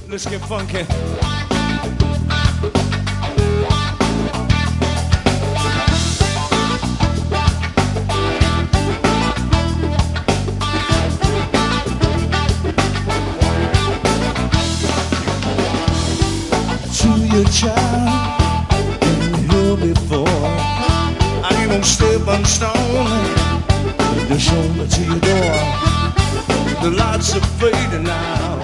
Let's get funky. To your child, been here before. I ain't gonna step on stone. Just show me to your door. The lights are fading now.